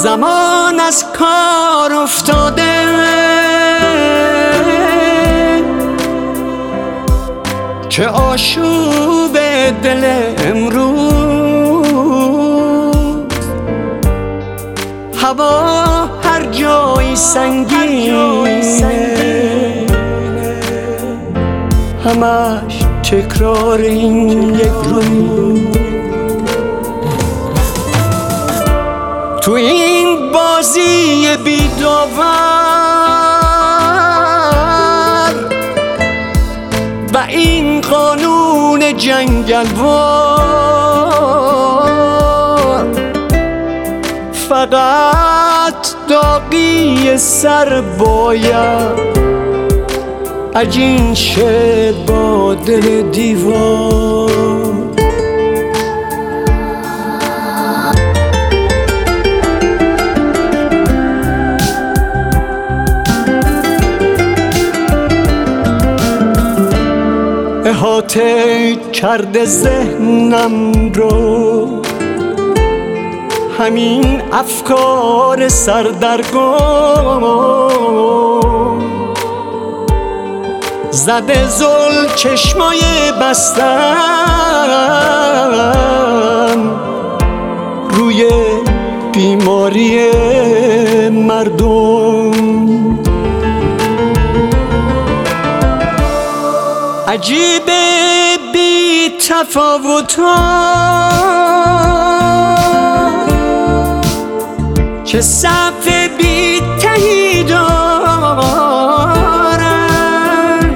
زمان از کار افتاده، که آشوب دل امروز هوا هر جایی سنگینه، همش تکرار این یک روز. تو این بازی بی‌داور و این قانون جنگلوار، فقط داغی سر باید عجین شه با دل دیوار. احاطه کرده ذهنم رو همین افکار سردرگم، زده زل چشمای بستم روی بیماری مردم. عجیبه بی تفاوت‌ها چه صف بی تهی دارن،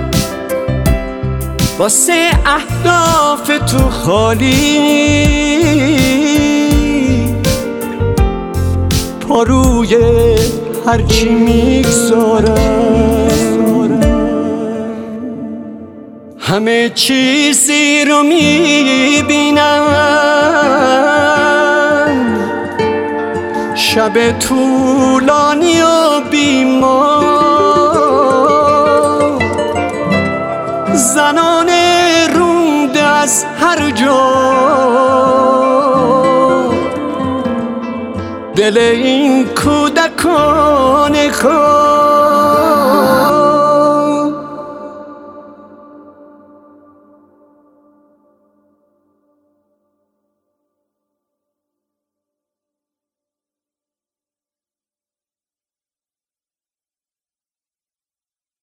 واسه اهداف تو خالی پا روی هرچی میگذارن. همه چیزی رو میبینم، شب طولانی و بیمار، زنان رونده از هر جا، دل این کودکان کار.